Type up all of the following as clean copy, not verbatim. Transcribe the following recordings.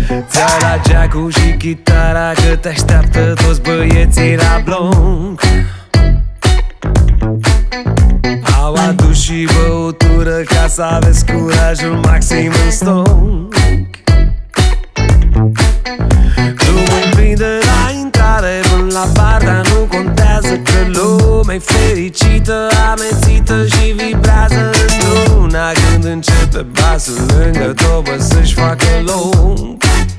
Ți-a dat geacul și chitara, că te așteaptă toți băieții la bloc. Au adus și băutură ca să aveți curajul maxim în stoc. Drumul plin de la intrare până la bar, dar nu contează că lumea-i fericită, amețită și vibrează într-una când începe basul lângă tobă să-și facă loc.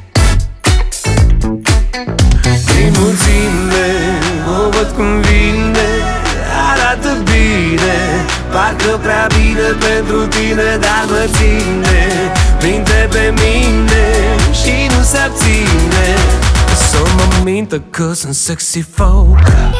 Din mulțime o văd cum vine, arată bine, parcă prea bine pentru tine, dar mă ține minte pe mine și nu se abține să mă mintă că sunt sexy folk.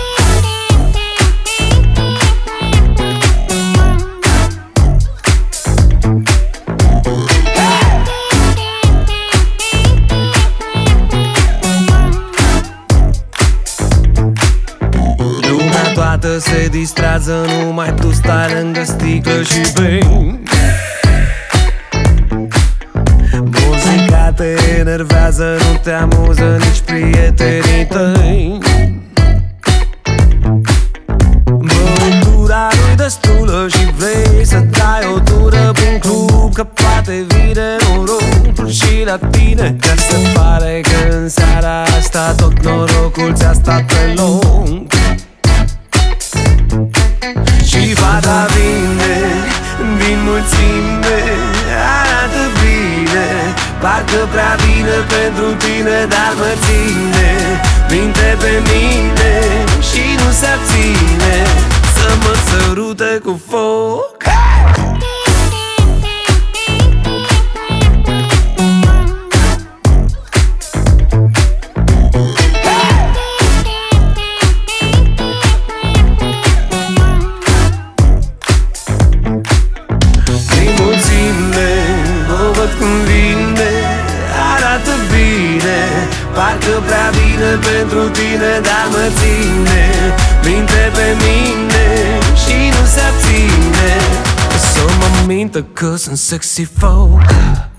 Lumea toată se distrează, numai tu stai lângă sticlă și bei. Muzica te enervează, nu te amuză nici prietenii tăi. Băutura nu-i destulă și vrei să dai o tură prin club, că poate vine norocul și la tine. Dar se pare că în seara asta tot norocul ți-a stat pe loc. Și fata vine din mulțime, arată bine, parcă prea bine pentru tine, dar mă ține minte pe mine și nu se abține să mă sărute cu foc. Arată bine, parcă prea bine pentru tine, dar mă ține minte pe mine și nu se abține să mă mintă că sunt sexy folk.